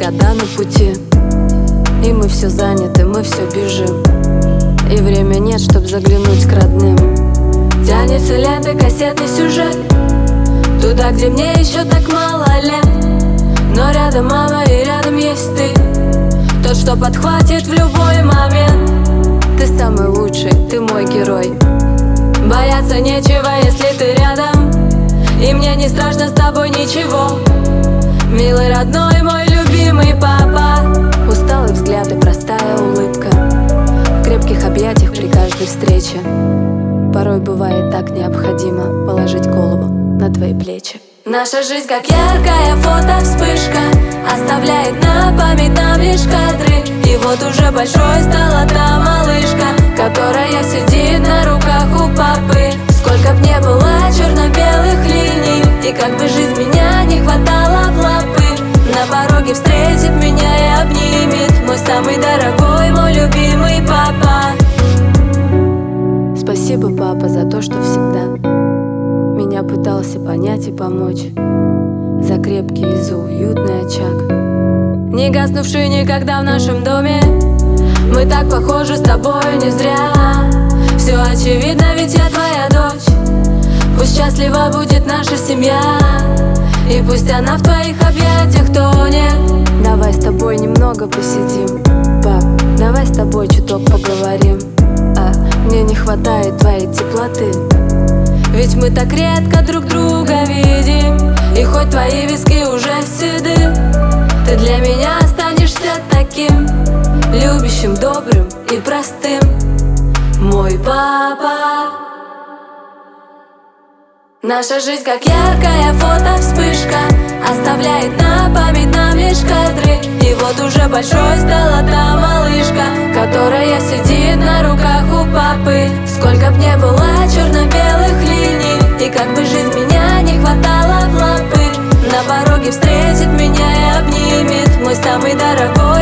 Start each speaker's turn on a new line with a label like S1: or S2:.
S1: года на пути, и мы все заняты, мы все бежим, и время нет, чтоб заглянуть к родным. Тянется лентой кассетный сюжет туда, где мне еще так мало лет. Но рядом мама и рядом есть ты, тот, что подхватит в любой момент. Ты самый лучший, ты мой герой. Бояться нечего, если ты рядом, и мне не страшно с тобой ничего. Милый, родной, мой любимый папа. Усталый взгляд и простая улыбка в крепких объятиях при каждой встрече. Порой бывает так необходимо положить голову на твои плечи. Наша жизнь как яркая фото-вспышка оставляет на память нам лишь кадры. И вот уже большой стала та малышка, которая сидит на руках у папы. Сколько б не было черно-белых линий, и как бы жизнь меня не хватало в лапы, на пороге встретит меня и обнимет мой самый дорогой, мой любимый папа. Спасибо, папа, за то, что всегда меня пытался понять и помочь, за крепкий и за уютный очаг, не гаснувший никогда в нашем доме. Мы так похожи с тобой не зря. Все очевидно, ведь я твоя дочь. Пусть счастлива будет наша семья, и пусть она в твоих объятиях тонет. Давай с тобой немного посидим, пап, давай с тобой чуток поговорим. Мне не хватает твоей теплоты, ведь мы так редко друг друга видим. И хоть твои виски уже седы, ты для меня останешься таким любящим, добрым и простым, мой папа. Наша жизнь как яркая фото-вспышка оставляет на память нам лишь кадры. И вот уже большой стала та малышка, которая сидит на руках у папы. Сколько б не было черно-белых линий, и как бы жизнь меня не хватало в лапы, на пороге встретит меня и обнимет мой самый дорогой,